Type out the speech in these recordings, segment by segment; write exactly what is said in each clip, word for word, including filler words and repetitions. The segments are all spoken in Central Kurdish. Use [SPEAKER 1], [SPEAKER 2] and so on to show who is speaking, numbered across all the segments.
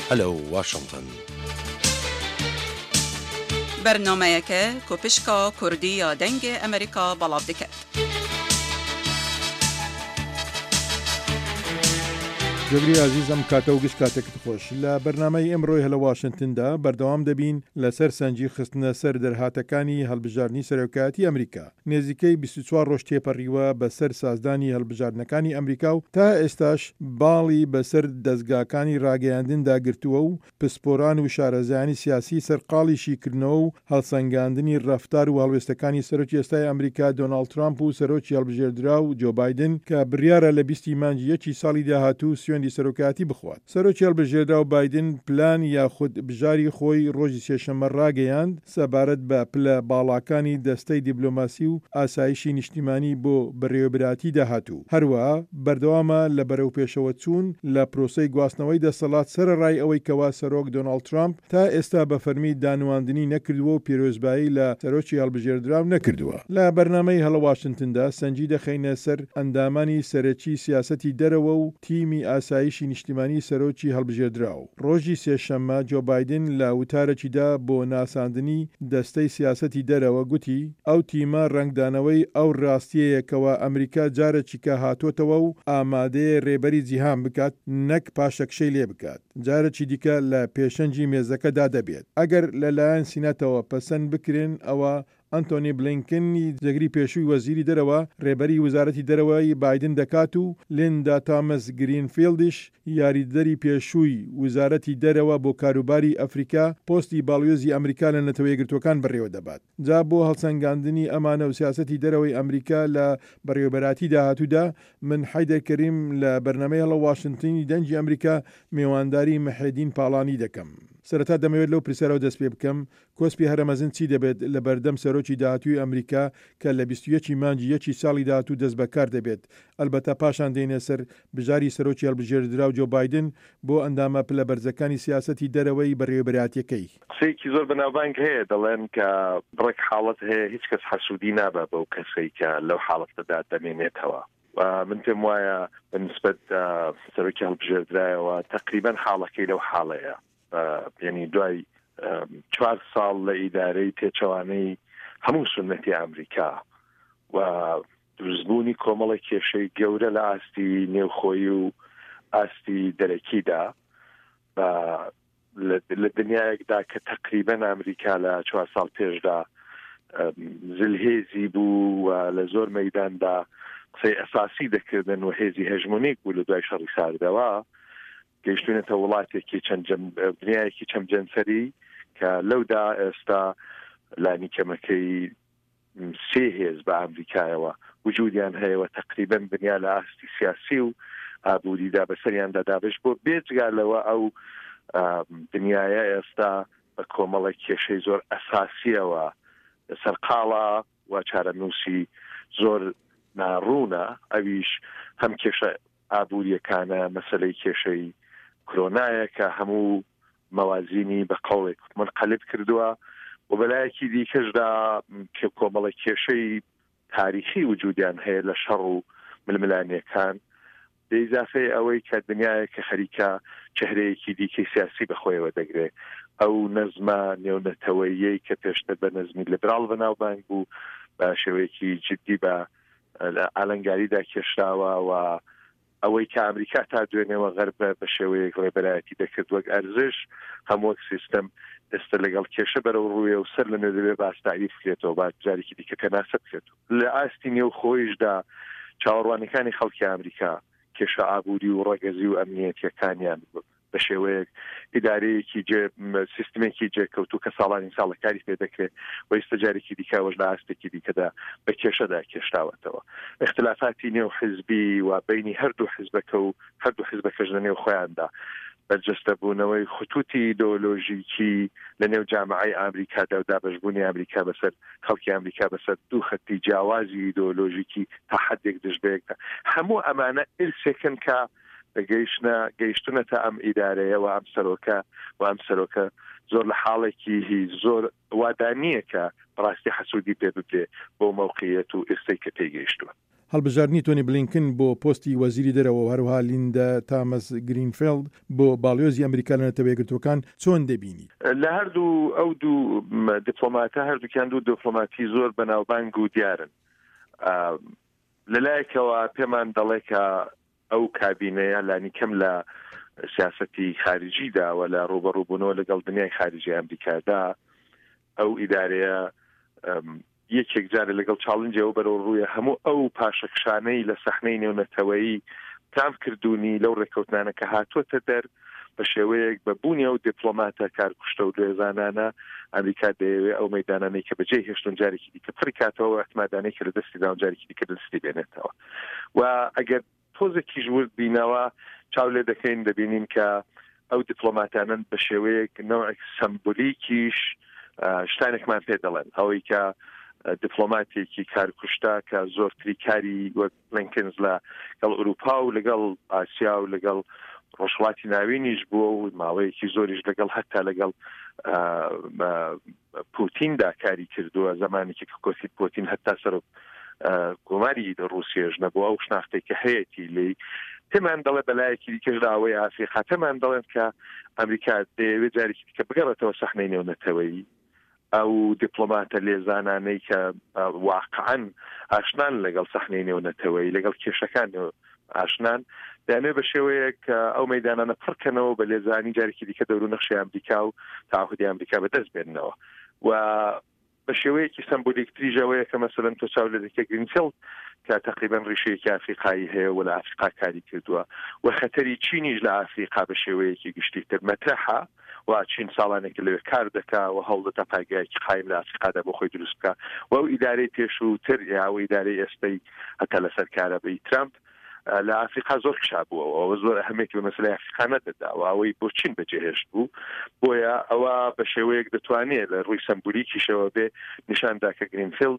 [SPEAKER 1] هەلو واشنطن.
[SPEAKER 2] بەرنامەیەکە کۆپشکا کوردی یا دەنگ ئەمریکا بەڵاو دەکات.
[SPEAKER 3] جگری عزیزم کاتە و گشت کاتێکت خۆش لە بەرنامەی ئەمڕۆی هەلە واشنتندا بەردەوام دەبین لەسەر سەنجی خستنە سەر دەرهاتەکانی هەڵبژاردننی سەرۆکایەتی ئەمریکا. نێزیکەی بیست و چوار ڕۆژ تێپەڕیوە بەسەر سازدانی هەڵبژاردنەکانی ئەمریکا و تا ئێستاش باڵی بەسەر دەستگاکانی ڕاگەیاندندا گرتووە و پسپۆران و شارەزایانی سیاسی سەرقاڵیشی کردنەوە و هەڵسەنگاندنی ڕەفتار و هەڵوێستەکانی سەرۆکی ئێستای ئەمریکا دۆناڵد ترامپ و سەرۆکی هەڵبژێردرا و جۆ بایدن کە بڕیارە لە بیستی مانگی یەکی ساڵی داهاتوو سوێندی سەرۆکایەتی بخوات. سەرۆکی هەڵبژێردرا و بایدن پلان یاخود بژاری خۆی ڕۆژی سێشەممە ڕاگەیاند سەبارەت بە پلە باڵاکانی دەستەی دیبلۆماسی و ئاسایشی نیشتیمانی بۆ بەڕێوەبراتی داهاتوو. هەروەها بەردەوامە لە بەرەو پێشەوە چوون لە پرۆسەی گواستنەوەی دەسەڵات سەرەڕای ئەوەی کەوا سەرۆک دۆناڵد ترامپ تا ئێستا بە فەرمی دانواندنی نەکردووە و پیرۆزبایی لە سەرۆکی هەڵبژێردرا نەکردووە. لە بەرنامەی هەڵە واشنتندا سەنجی دەخەینە سەر ئەندامانی سەرەکی سیاسەتی دەرەوە و تیمی ئاسایشی نیشتیمانی سەرۆکی هەڵبژێردراو. ڕۆژی سێشەممە جۆ بایدن لە وتارەکیدا بۆ ناساندنی دەستەی سیاسەتی دەرەوە گوتی ئەو تیمە ڕنگدانەوەی ئەو ڕاستیەیەکەوە ئەمریکا جارێکی کە هاتوۆتەوە و ئامادەیە ڕێبەری جیهان بکات نەک پاشەکشەی لێ بکات. جارێکی دیکە لە پێشەنجی مێزەکەدا دەبێت. ئەگەر لەلایەن سینەتەوە پەسەند بکرێن ئەوە ئەنتۆنی بلینکنی جەگری پێشووی وەزیری دەرەوە ڕێبەری وزارەتی دەرەوەی بایدن دەکات و لیندا تامەس گرینفیلدیش یاریدەری پێشووی وزارەتی دەرەوە بۆ کاروباری ئەفریقا پۆستی باڵیۆزی ئەمریکا لە نەتەوە یەکگرتوەکان بڕێوە دەبات. جا بۆ هەڵسەنگاندنی ئەمانە و سیاسەتی دەرەوەی ئەمریکا لە بەڕێوەبەراتی داهاتوودا من حەیدەر کەریم لە بەرنامەی هەڵە واشنتنی دەنگی ئەمریکا میوانداری مەحێدین پاڵانی دەکەم. سەرەتا دەمەوێت لەو پرسیارەوە دەست پێ بکەم کۆسپی هەرەمەزن چی دەبێت لە بەردەم سەرۆکی داهاتووی ئەمریکا کە لە بیست و یەکی مانگی یەکی ساڵی داهاتوو دەست بەکار دەبێت ئەلبەتە پاشان دێنێ سەر بژاری سەرۆکی هەڵبژێردرا و جۆ بایدن بۆ ئەندامە پلە بەرزەکانی سیاسەتی دەرەوەی بەڕێوەبەراتیەکەی.
[SPEAKER 4] قسەیەکی زۆر بەناوبانگ هەیە دەڵێن کە بڕێک حاڵەت هەیە هیچ کەس حەسوودی نابە بەو کەسەی کە لەو حاڵەتەدا دەمێنێتەوە. من پێم وایە بەنسبەت سەرۆکی هەڵبژێردرایەوە تقریبەن حاڵەکەی لەو حاڵەیە، یعنی دوای چوار ساڵ لە ئیدارەی پێچەوانەی هەموو سنەتی ئەمریکا و دروستبوونی کۆمەڵی کێشەی گەورە لە ئاستی نێوخۆیی و ئاستی دەرەکیدا لە دنیایەکدا کە تقریبەن ئەمریکا لە چوار ساڵ پێشدا زلهێزی بوو و لە زۆر مەیداندا قسەی ئەساسی دەکردن و هێزی هێژمونیک بوو لە دوای شەڕی ساردەوە گەیشتونێتە وڵاتێکی چەند دنیایەکی چەند جەنسەری کە لەودا ئێستا لانی کەمەکەی سێ هێز بە ئەمریکایەوە وجودیان هەیەوە تقریبەن دنیا لە ئاستی سیاسی و ئابووریدا بەسەریاندا دابش بۆ بێجگا لەوە ئەو دنیاە ئێستا بە کۆمەڵی کێشەی زۆر ئەساسیەوە سەرقاڵە و چارەنووسی زۆر ناڕوونە. ئەویش هەم کێشە ئابووریەکانە مەسەلەی کێشەی کۆرۆنایە کە هەموو مەوازینی بە قەڵێک منقەلب کردووە و بەلایەکی دیکەشدا کە کۆمەڵی کێشەی تاریخی وجودیان هەیە لە شەڕ و ململانیەکان بێئیزافەی ئەوەی کە دنیایە کە خەریکە چهرەیەکی دیکەی سیاسی بەخۆیەوە دەگرێت. ئەو نەزمە نێونەتەوەیەی کە پێشتر بە نەزمی لێبراڵ بەناوبانگ بوو بە شێوەیەکی جدی بە ئالەنگاریدا کێشراوە و ئەوەی کە ئەمریکا تا دوێنێەوە غەرب بە شێوەیەک ڕێبەرایەتی دەکرد وەک ئەرزش هەموو سیستەم دەستە لەگەڵ کێشە بەرەو ڕوویە و سەر لە نوێ دەبێت باس تعریف بکرێتەوە با جارێکی دیکە کە ناسە بکرێت. لە ئاستی نێو خۆیشدا چاوەڕوانەکانی خەڵکی ئەمریکا کێشە ئابووری و ڕەگەزی و ئەمنیەتیەکانیان بە شێوەیەک ئیدارەیەکی سیستمێکی جێکەوتوو کە ساڵانی ساڵەکاری پێ دەکرێت و ئێستا جارێکی دیکەوەش لە ئاستێکی دیکەدا بە کێشەدا کێشراوەتەوە. اختلافاتی نێو حزبی و بینی هەردوو حزبەکە و هەردوو حزبەکەش لە نێو خۆیاندا بەرجەستەبوونەوەی خطوتی ئیدۆلۆژیکی لە نێو جامعەی ئەمریکادا و دابەشبوونی ئەمریکا بەسەر خەڵکی ئەمریکا بەسەر دوو خەتی جیاوازی ئیدۆلۆژیکی تا حدێک دژبەیەکدا هەموو ئەمانە ئرسێکن کە گەیشتە گەیشتونەتە ئەم ئیدارەیە و ئەم سەرۆکە و ئەم سەرۆکە زۆر لە حاڵێکی زۆر وادانیە کە ڕاستی حەسوودی پێ ببێ بۆ موقعیت و ئێستەی کە تێگەیشتووە.
[SPEAKER 3] هەڵبژارنی تۆنی بلینکن بۆ پۆستی وەزیری دەرەوە و هەروها لیندا تامەس گرینفیلد بۆ باڵیۆزی ئەمریکا لە نەتەوە یەکگرتوەکان چۆن دەبینی؟
[SPEAKER 4] لە هەردوو ئەو دوو دیپلۆماتە هەردووکیان دوو دیپلۆماتی زۆر بەناوبانگ و دیارن. لەلایەکەوە پێمان دەڵێ کە ئەو کابینەیە لانی کەم لە سیاسەتی خارجیدا و لە ڕوبەڕووبوونەوە لەگەڵ دنیای خارجی ئەمریکادا ئەو ئیدارەیە یەکێک جارە لەگەڵ چاڵنجەوە بەرەو ڕوویە هەموو ئەو پاشەکشانەی لە سەحنەی نێونەتەوەیی تام کردوونی لەو ڕێکەوتانە کە هاتووەتە دەر بە شێوەیەک بە بوونی ئەو دیپلۆماتە کارکوشتە و دوێزانانە ئەمریکا دەیەوێت ئەو مەیدانانەی کە بەجێ هێشتون جارێکی دیکە پڕی کاتەوە ئەحتمادانەی کە لە دەستیدا و جارێکی دیکە دەستی بێنێتەوە و ئەگەر تۆزێکیش ورد بینەوە چاو لێ دەکەین دەبینین کە ئەو دیپلۆماتانن بە شێوەیەک نەوەک سمبولیکیش شتانێکمان پێ دەڵێن ئەوەی کە دیپلۆماتێکی کارکوشتا کە زۆرتری کاری وەک بلینکن لەگەڵ ئوروپا و لەگەڵ ئاسیا و لەگەڵ ڕۆژهەڵاتی ناوینیش بووە و ماوەیەکی زۆریش لەگەڵ هەتا لەگەڵ پوتیندا کاری کردووە زمانێکی کە کۆسی پوتین هەتا سەر کۆماری ڕووسیەش نەبووە و شناختەی کە هەیەی لێ پێمان دەڵێ بەلایەکی دیکەش لاوەی ئافریقا پێمان دەڵێن کە ئەمریکا دەیەوێت جارێکی دیکە بگەڕێتەوە سەحنەی نێونەتەوەیی ئەو دیپلۆماتە لێزانانەی کە واقعاً ئاشنان لەگەڵ سەحنەی نێونەتەوەیی لەگەڵ کێشەکان ئاشنان دەیانێت بە شێوەیەک ئەو مەیدانانە پڕکەنەوە بە لێزانی جارێکی دیکە دەور و نەخشی ئەمریکا و تاهودی ئەمریکا بەدەست بێننەوە و بە شێوەیەکی سمبولیکتریژەوەیە کە مەسەلەن تۆ چاو لە دەکە گرینفیلد کە تقریبا ڕیشەیەکی ئافریقایی هەیە و لە ئافریقا کاری کردووە و خەتەری چینیش لە ئافریقا بە شێوەیەکی گشتیتر مەترەحە و چین ساڵانێک لەوێ کار دەکا و هەوڵدەتە پایگایەکی قایم لە ئافریقادا بۆ خۆی دروست بکە و ئەو ئیدارەی پێشووتر یا ئەو ئیدارەی ئێستەی هەتا لەسەر کارەبەی ترامپ لە ئافریقا زۆر کشابووەوە و زۆر ئەهەمیەتی بە مەسەلەی ئافریقا نەدەدا و ئەوەی بۆ چین بەجێهێشت بوو بۆیە ئەوە بە شێوەیەک دەتوانێت لە ڕووی سمبولیکیشەوە بێ نیشاندا کە گرینفیلد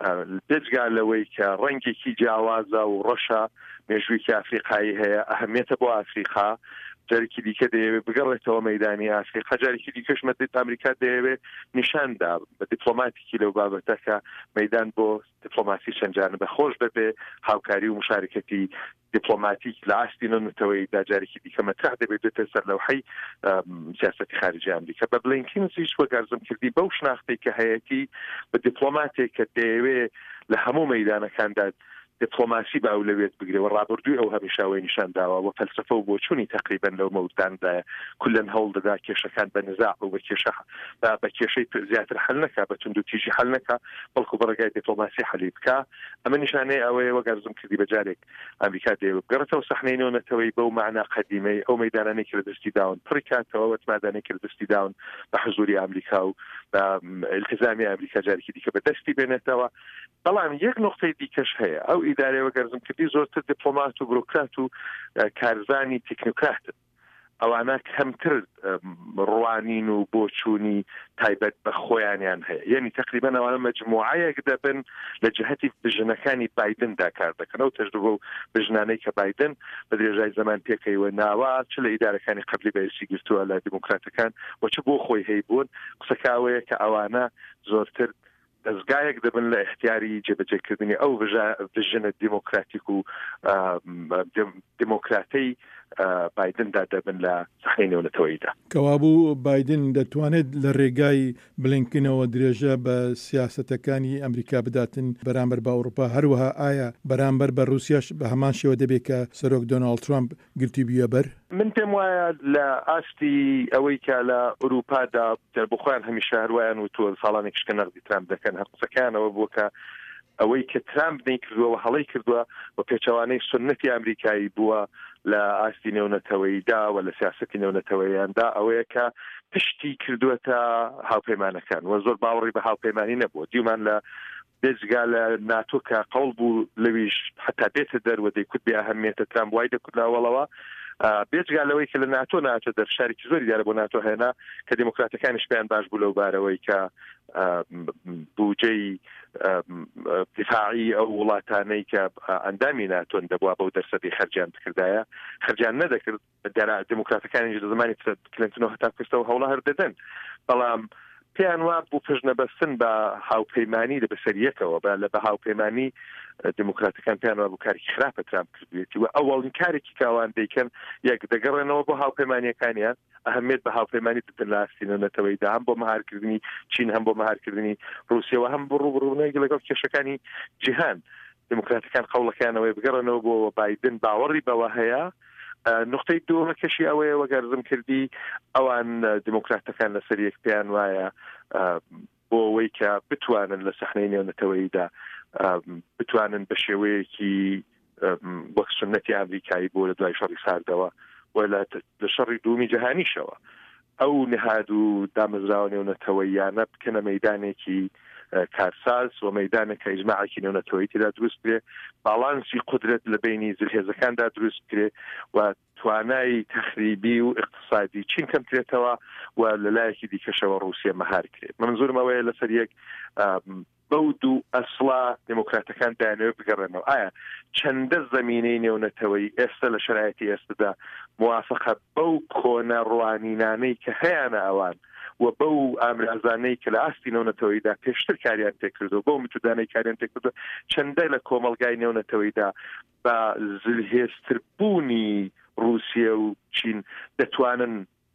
[SPEAKER 4] بێجگا لەوەی کە ڕەنگێکی جیاوازە و ڕەشە مێژوویکی ئافریقایی هەیە ئەهەمیەتە بۆ ئافریقا جارێکی دیکە دەیەوێت بگەڕێتەوە مەیدانی ئافریقا جارێکی دیکەش مەدەت ئەمریکا دەیەوێت نیشاندا بە دیپلۆماتێکی لەو بابەتەکە مەیدان بۆ دیپلۆماسی چەندجانە بەخۆش ببێ هاوکاری و مشارکەتی دیپلۆماتیک لە ئاستی نێونەتەوەییدا جارێکی دیکە مەترح دەبێت بێتە سەر لەوحەی سیاسەتی خارجی ئەمریکا بە بلینکینزیش وەگەرزم کردی بەو شناختەی کە هەیەتی بە دیپلۆماتێک کە دەیەوێت لە هەموو مەیدانەکاندا دیپلۆماسی با ئەولەوێت بگرێەوە ڕابردووی ئەو هەمیشاوەی نیشان داوە و فەلسفە و بۆچوونی تقریبا لەو مەوداندا کولن هەوڵ دەدا کێشەکان بە نزاع و بە کێشە بە کێشەی زیاتر حل نەکا بە تونند و تیژی حل نەکا بەڵکو بەڕێگای دیپلۆماسی حەلی بکە ئەمە نیشانەیە ئەوەیە وەگەرزم کردی بەجارێک ئەمریکا دەیەوێت بگەڕێتەوە سەحنەی نێونەتەوەیی بەو معنا قەدیمەی ئەو مەیدانانێکی لە دەستی داون پڕی کاتەوە وەتمادانێکی لە دەستی داون بە حزوری ئەمریکا و بە التزامی ئەمریکا جارێکی دیکە بەدەستی بێنێتەوە بەڵام یەک نقطەی دیکەش هەیە ئەو ئیدارەیە وەگەرزم کردی زۆرتر دیپلۆمات و بروکرات و کارزانی تکنوکراتن ئەوانە کەمتر ڕوانین و بۆچوونی تایبەت بە خۆیانیان هەیە یعنی تقریبا ئەوانە مەجموعەیەک دەبن لە جهەتی بژنەکانی بایدندا کار دەکەن و تەجروبە و بژنانەی کە بایدن بە درێژای زەمان پێکەوە ناوە چ لە ئیدارەکانی قبلی بەیسی گرتووە لە دیموکراتەکان و چ بۆ خۆی هەیبوون قسەکاوەیە کە ئەوانە زۆرتر دەستگایەک دەبن لە احتیاری جێبەجێکردنی ئەو ڤژنە دیموکراتیک و دیموکراتەی بایدندا دەبن لە سەحنەی نێونەتەوەییدا.
[SPEAKER 3] کەوابوو بایدن دەتوانێت لە ڕێگای بلینکینەوە درێژە بە سیاسەتەکانی ئەمریکا بداتن بەرامبەر بە ئەوروپا هەروەها ئایا بەرامبەر بە رووسیاش بە هەمان شێوە دەبێت کە سەرۆک دۆناڵد ترامپ گرتی بیە بەر؟
[SPEAKER 4] من پێم وایە لە ئاستی ئەوەی کە لە ئوروپادا بخۆیان هەمیشە هەروایان و تۆ ساڵانێکش کە نەقدی ترامپ دەکەن هەر قسەکانەوە بووە کە ئەوەی کە ترامپ نەی کردووە هەڵەی کردووە و پێچەوانەی سنەتی ئەمریکایی بووە لە ئاستی نێونەتەوەییدا و لە سیاسەتی نێونەتەوەییاندا ئەوەیە کە پشتی کردووەتە هاوپەیمانەکان و زۆر باوەڕی بە هاوپەیمانی نەبووە دیومان لە بێجگا لە ناتۆ کە قەوڵ بوو لەویش حتا بێتە دەروە دەیکوت بێ ئەهەمیەتە ترامپ وای دەکوت لاوەڵەوە بێجگا لەوەی کە لە ناتۆ ناتە دەر شارێکی زۆری دیارە بۆ ناتۆ هێنا کە دیموکراتەکانیش پێیان باش بوو لەو بارەوەی کە بودجەی دیفاعی ئەو وڵاتانەی کە ئەندامی ناتۆن دەبووە بەو دەرسەدی خەرجیان بکردایە خەرجیان نەدەکرد دیارە دیموکراتەکانیش لە زمانی کلینتنەوە هەتا کوستەوە هەوڵە هەر دەدەن بەڵام پێیان وا بوو پژنەبەستن بە هاوپەیمانی لە بەسەریەکەوە لە بە هاوپەیمانی دموکراتەکان پێیان وا بوو کارێکی خراپە ترامپ کردوێتی و ئەوڵین کارێکی کاوان دەیکەن یەک دەگەڕێنەوە بۆ هاوپەیمانیەکانیان ئەهەمیێت بە هاوپەیمانی دەدەن لە ئاستینەوەتەوەیدا هەم بۆ مەهارکردنی چین هەم بۆ مەهارکردنی رووسیەوە هەم بۆ ڕوبڕوونەوەی لەگەڵ کێشەکانی جیهان دموکراتەکان قەوڵەکانەوەی بگەڕێنەوە بۆ بایدن باوەڕی بەوە هەیە. نقطەی دووەمە کەشی ئەوەیە وەگەرزم کردی ئەوان دموکراتەکان لەسەر یەک پێیان وایە بۆ ئەوەی کە بتوانن لە سەحنەی نێونەتەوەییدا بتوانن بە شێوەیەکی وەک سنەتی ئامریکایی بۆ لە دوای شەڕی ساردەوە و لە شەڕی دوومی جەهانیشەوە ئەو نهاد و دامەزراوە نێونەتەوەییانە بکەنە مەیدانێکی کارساز و مەیدانێک کە ئیجماعێکی نێونەتەوەیی تێدا دروست کرێ باڵانسی قودرەت لە بینی زرهێزەکاندا دروست کرێ و توانای تەخریبی و اقتصادی چین کەمکرێتەوە و لەلایەکی دیکەشەوە رووسیا مەهار کرێت. منزورم ئەوەیە لەسەر یەک بەود و ئەسڵا دموکراتەکان دایانەوە بگەڕێنەوە ئایا چەندە زەمینەی نێونەتەوەی ئێستا لە شرایەتی ئێستادا موافقە بەو کۆنە ڕوانینانەی کە هەیەە ئەوان و بەو ئامرازانەی کە لە ئاستی نێونەتەوەیدا پێشتر کاریان تێکردو بەو متودانەی کاریان تێکردو چەندە لە کۆمەلگای نێونەتەوەیدا بە زلهێستربوونی رووسیا و چین دەتوانن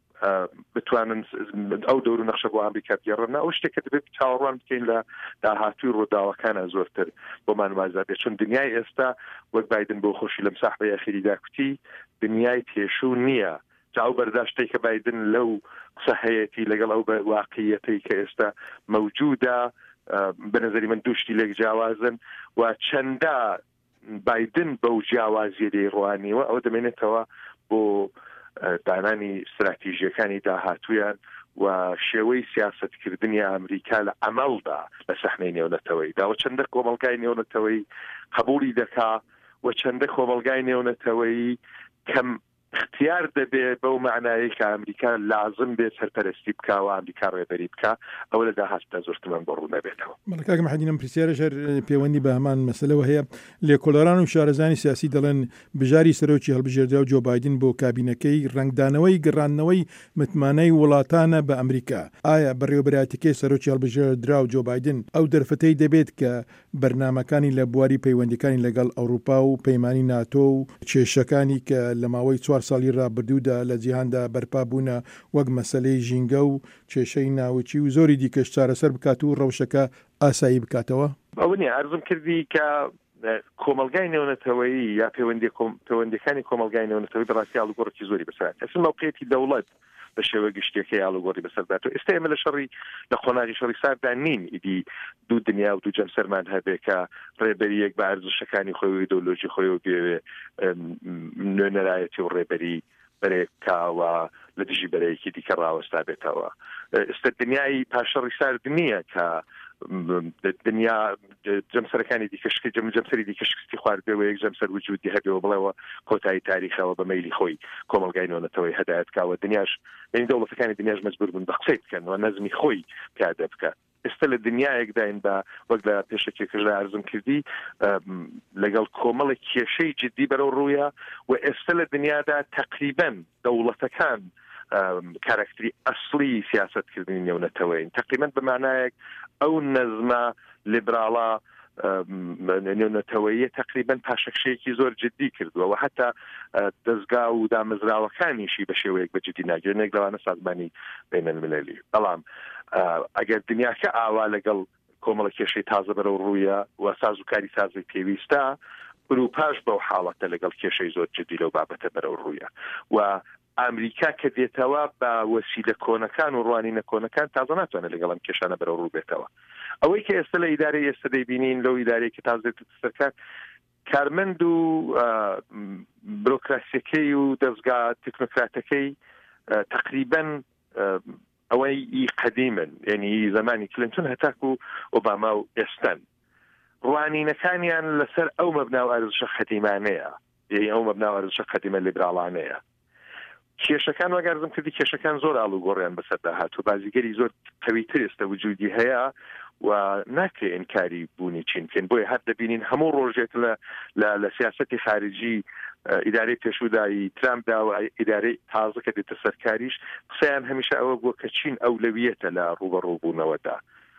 [SPEAKER 4] بتوانن ئەو دەور و نەخشە بۆ ئەمریکا بگەڕێنەوە ئەو شتێک کە دەبێت چاوەڕوان بکەین لە داهاتووی ڕووداوەکانە زۆرتر بۆمان وازە بێت چون دنیای ئێستا وەک بایدن بۆ خۆشی لەم ساحبەی ئەخیریدا کوتی دنیای پێشوو نییە جاو بەرداشتەی کە بایدن لەو قسە هەیەی لەگەڵ ئەو واقعیەتەی کە ئێستا مەوجودە بەنظری من دووشتی لێک جیاوازن و چەندە بایدن بەو جیاوازیە دەیڕوانیوە ئەو دەمێنێتەوە بۆ دانانی استراتیژیەکانی داهاتویان و شێوەی سیاسەتکردنی ئەمریکا لە عەمەڵدا لە سەحنەی نێونەتەوەییدا و چەندە کۆمەڵگای نێونەتەوەیی قبولی دەکا و چەندە کۆمەڵگای نێونەتەوەیی کەم اختیار دەبێت بەو معنایی کە ئەمریکا لازم بێت سەرپەرستی بکا و ئەمریکا ڕێبەری بکا ئەوە لە داهاتدا زۆرتمان بۆ ڕوو نەبێتەوە.
[SPEAKER 3] مەڵکاک مەحەدینم پرسیارە ژەر پەیوەندی بە هەمان مەسەلەوە هەیە لێکۆڵەران و شارەزانی سیاسی دەڵێن بژاری سەرۆکی هەڵبژێردراو جۆ بایدن بۆ کابینەکەی ڕنگدانەوەی گەڕانەوەی متمانەی وڵاتانە بە ئەمریکا. ئایا بەڕێوەبەرایەتیەکەی سەرۆکی هەڵبژێردراو جۆ بایدن ئەو دەرفەتەی دەبێت کە بەرنامەکانی لە بواری پەیوەندیەکانی لەگەڵ ئەوروپا و پەیمانی ناتۆ و کێشەکانی کە لە ماوەی چوار ساڵی ڕابردوودا لە جیهاندا بەرپا بوونە وەک مەسەلەی ژینگە و کێشەی ناوچی و زۆری دیکەش چارەسەر بکات و ڕەوشەکە ئاسایی بکاتەوە؟
[SPEAKER 4] ئەوە نیە ئارزوم کردی کە کۆمەلگای نێونەتەوەیی یا پەیوەندیەکانی کۆمەلگای نێونەتەوەیی بەڕاستی ئاڵوگۆڕێکی زۆری بەسەر ئەسن موقعیەتی دەوڵەت بە شێوە گشتیەکەی ئاڵوگۆڕی بەسەرداتەوە ئێستا ئێمە لە شەڕی لە قۆناغی شەڕی ساردا نین ئیدی دوو دنیا و دوو جەمسەرمان هەبێ کە ڕێبەریەک بە ئەرزشەکانی خۆی و ئیدۆلۆژی خۆی و بێوێ نوێنەرایەتی و ڕێبەری بەرێکاوە لە دژی بەرەیەکی دیکە ڕاوەستا بێتەوە. ئێستا دنیای پاشەڕی سارد نییە کە دنیا جەمسەرەکانی دیکەشکی جەم جەمسەری دیکەشکستی خواردبێەوە یەک جەمسەر وجودی هەبێەوە بڵێەوە کۆتایی تاریخەوە بە مەیلی خۆی کۆمەلگای نێونەتەوەی هەدایەتکاوە دنیاش یعنی دەوڵەتەکانی دنیاش مەجبور بوون بە قسەی بکەنەوە نەزمی خۆی پیادە بکات. ئێستا لە دنیایەکداین بە وەک لە پێشەکێکش لە ئارزم کردی لەگەڵ کۆمەڵی کێشەی جدی بەرەو ڕوویە و ئێستا لە دنیادا تقریبەن دەوڵەتەکان کارکتری ئەسڵی سیاسەتکردنی نێونەتەوەین تقریبا بەمانایەک ئەو نەزمە لیبراڵە نێونەتەوەیە تقریبا پاشەکشەیەکی زۆر جدی کردووە و حتا دەستگا و دامەزراوەکانیشی بە شێوەیەک بە جدی ناگرێنێک لەوانە سازمانی بینەلملەلی. بەڵام ئەگەر دنیاکە ئاوا لەگەڵ کۆمەڵە کێشەی تازە بەرەو ڕوویە و سازوکاری سازی پێویستە بروپاش بەو حاڵەتە لەگەڵ کێشەی زۆر جدی لەو بابەتە بەرەو ڕوویە و ئەمریکا کە دێتەوە بە وەسیلە کۆنەکان و ڕوانینە کۆنەکان تازە ناتوانێت لەگەڵ ئەم کێشانە بەرەو ڕوو بێتەوە. ئەوەی کە ئێستا لە ئیدارەی ئێستا دەیبینین لەو ئیدارەی کە تازە سەرکار کارمەند و بروکراسیەکەی و دەستگا تکنۆکراتەکەی تقریبا ئەوەی قەدیمن یعنی زمانی کلینتون هەتاکو و ئۆباما و ئێستان ڕوانینەکانیان لەسەر ئەو مەبنا و ئەرزشە قەدیمانەیە یعنی ئەو مەبنا و ئەرزشە قەدیمە لیبراڵانەیە. کێشەکان وەگەرزم کردی کێشەکان زۆر ئاڵوگۆڕیان بەسەردا هاتووە بازیگەری زۆر قەویتر ئێستا وجودی هەیە و ناکرێ ئینکاری بوونی چین بکەین. بۆیە هەر دەبینین هەموو ڕۆژێک لە سیاسەتی خارجی ئیدارەی پێشودایی ترامپدا و ئیدارەی تازە کە دێتە سەرکاریش قسەیان هەمیشە ئەوە بووە کە چین ئەولەویەتە لە ڕوبەڕووبوونەوەدا.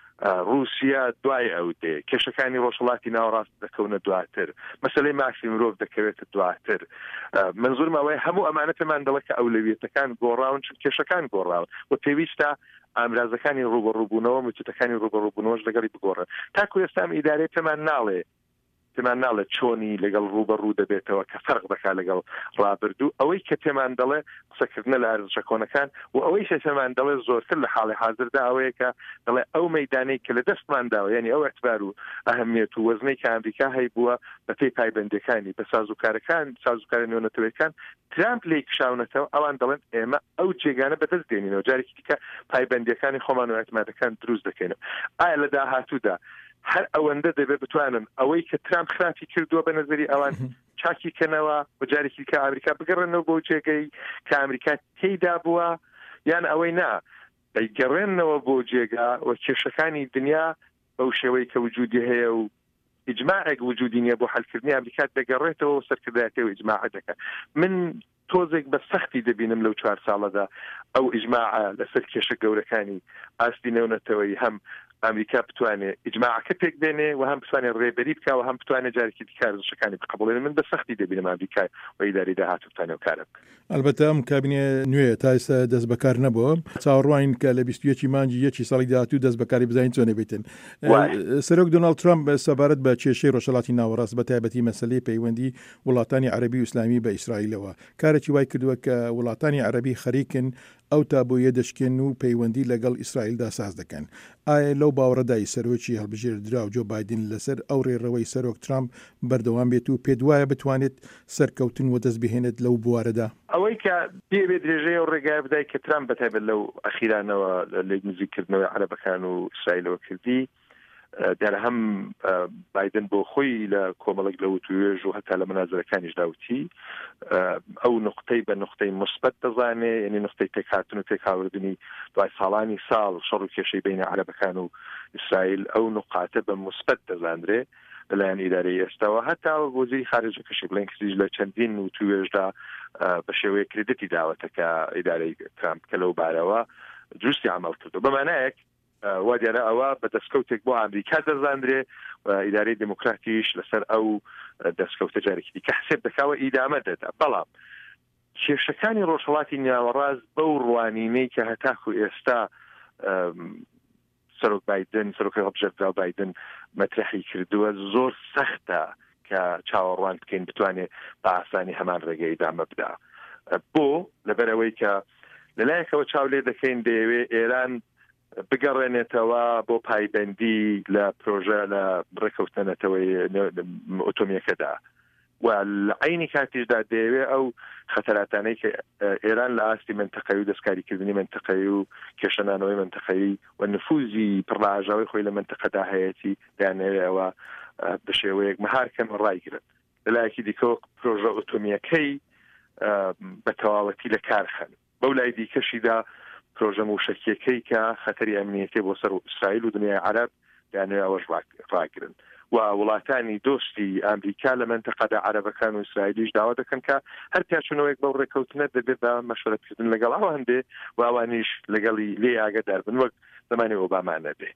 [SPEAKER 4] رووسیا دوای ئەو دێ کێشەکانی ڕۆژهەڵاتی ناوەڕاست دەکەونە دواتر، مەسەلەی مافی مرۆڤ دەکەوێتە دواتر. منزورم ئەوەیە هەموو ئەمانە پێمان دەڵێ کە ئەولەویەتەکان گۆڕاون چون کێشەکان گۆڕاون و پێویستە ئامرازەکانی ڕوبەڕووبوونەوە متوتەکانی ڕوبەڕووبوونەوەش لەگەڵی بگۆڕن. تاکو ئێستا ئەم ئیدارەی پێمان ناڵێ پێمان ناڵێت چۆنی لەگەڵ ڕوبەڕوو دەبێتەوە کە فەرق دەکات لەگەڵ ڕابردوو. ئەوەی کە پێمان دەڵێ قسەکردنە لە ئارزشە کۆنەکان و ئەوەی کە پێمان دەڵێ زۆرتر لە حاڵی حاضردا ئەوەیە کە دەڵێ ئەو مەیدانەی کە لە دەستمانداوە، یعنی ئەو ئەعتبار و ئەهەمیەت و وەزنەی کە ئەمریکا هەیبووە بەپێی پایبەندیەکانی بە سازوکارەکان سازوکارە نێونەتەوەیەکان ترامپ لێی کشاونەتەوە، ئەوان دەڵێن ئێمە ئەو جێگانە بەدەست دێنینەوە، جارێکی دیکە پایبەندیەکانی خۆمان و ئەعتمادەکان دروست دەکەینەوە. ئایا لە داهاتوودا هەر ئەوەندە دەبێت بتوانن ئەوەی کە ترامپ خراپی کردووە بە نەزەری ئەوان چاکی کەنەوە و جارێکی کە ئەمریکا بگەڕێنەوە بۆ جێگەی کە ئەمریکا تێیدا بووە، یان ئەوەی نا دەیگەڕێنەوە بۆ جێگا و کێشەکانی دنیا بەو شێوەی کە وجودی هەیە و ئیجماعێک وجودی نییە بۆ حەلکردنی ئەمریکا دەگەڕێتەوە سەرکردایەتەوە ئیجماع دەکات. من تۆزێک بە سەختی دەبینم لەو چوار ساڵەدا ئەو ئیجماع لەسەر کێشە گەورەکانی ئاستی نێونەتەوەی هەم ئەمریکا بتوانێت ئیجماعەکە پێک بێنێ و هەم بتوانێت ڕێبەری بکە و هەم بتوانێت جارێکی دیکە ئارزشەکانی بقبوڵێنێ. من بە سەختی دەبینم ئەمریکا و ئیدارەی داهاتوو بتوانێت کارە بکات.
[SPEAKER 3] البته ئەم کابینێ نوێ تا ئێستا دەست بەکار نەبووە، چاوەڕوانین کە لە بیست و یەکی مانگی یەکی ساڵی داهاتوو دەست بەکاری بزانین چۆنێ بێتن. سەرۆک دۆناڵد ترامپ سەبارەت بە کێشەی ڕۆژهەڵاتی ناوەڕاست بە تایبەتی مەسەلەی پەیوەندی وڵاتانی عەرەبی و ئیسلامی بە ئیسرائیلەوە کارێکی وای کردووە کە وڵاتانی عەرەبی خەریکن ئەو تابوویە دەشکێن و پەیوەندی لەگەڵ ئیسرائیلدا ساز دەکەن. ئایا لەو باوەڕەدای سەرۆکی هەڵبژێردرا و جۆ بایدن لەسەر ئەو ڕێڕەوەی سەرۆک ترامپ بەردەوام بێت و پێ دوایە بتوانێت سەرکەوتن و دەست بهێنێت لەو بوارەدا؟
[SPEAKER 4] ئەوەی کە پێوێت درێژەیە و ڕێگای بدای کە ترامپ بەتایبەت لەو ئەخیرانەوە لە نزیکردنەوەی عەرەبەکان و ئیسرائیلەوە کردی، دیارە هەم بایدن بۆ خۆی لە کۆمەڵێک لە وتوێژ و هەتا لە منازەرەکانیش داوتی ئەو نقطەی بە نقطەی مثبت دەزانێ، یعنی نقطەی تێکهاتن و تێکهاوردنی دوای ساڵانی ساڵ شەڕ و کێشەی بینە عەرەبەکان و ئیسرائیل ئەو نقاتە بە مثبت دەزاندرێ لەلایەن ئیدارەی ئێستاوە. هەتا وەزیری خارجەکەشی بڵێن کریژ لە چەندین وتوێژدا بە شێوەیە کردەتی داوەتە کە ئیدارەی ترامپ کە لەو بارەوە دروستی عمل کردو. بەمانایەک وا دیارە ئەوە بە دەستکەوتێک بۆ ئەمریکا دەزاندرێ و ئیدارەی دموکراتیش لەسەر ئەو دەستکەوتە جارێکی دیکە حسێب دەکاوە ئیدامە دەدا. بەڵام کێشەکانی ڕۆژهەڵاتی ناوەڕاست بەو ڕوانینەی کە هەتاکو ئێستا سەرۆک بایدن سەرۆکی هەڵبژێردرا بایدن مەترحی کردووە زۆر سەختە کە چاوەڕوان بکەین بتوانێت بە ئاسانی هەمان ڕێگەی ئیدامە بدا. بۆ لەبەرەوەی کە لەلایەکەوە چاو لێ دەکەین دەیەوێت ئێران بگەڕێنێتەوە بۆ پایبەندی لە پرۆژە لە ڕێکەوتنەتەوەی ئۆتۆمیەکەدا و لە عینی کاتیشدا دەیەوێت ئەو خەتەراتانەی کە ئێران لە ئاستی منتەقەی و دەستکاریکردنی منتەقەی و کێشەنانەوەی منتەقەی و نفوزی پڕلاژاوی خۆی لە منتەقەدا هەیەی دەیانەوێت ئەوە بە شێوەیەک مەهارکەم ڕایگرن. لەلایەکی دیکەوە پرۆژە ئۆتۆمیەکەی بە تەواوەتی لە کارخەن. بەو لای دیکەشیدا پرۆژە موشکیەکەی کە خەتەری ئەمنیەتی بۆ سەر ئیسرائیل و دنیای عەرەب دەیانەوێت ئەوەش ڕاگرن و وڵاتانی دۆستی ئەمریکا لە منتەقەدا عەرەبەکان و ئیسرائیلیش داوا دەکەن کە هەر پیاچوونەوەیەک بەو ڕێکەوتنە دەبێت بە مەشورەتکردن لەگەڵ ئەو هەندێ و ئەوانیش لەگەڵی لێ ئاگادار بن وەک زمانی ئۆباما نەبێ.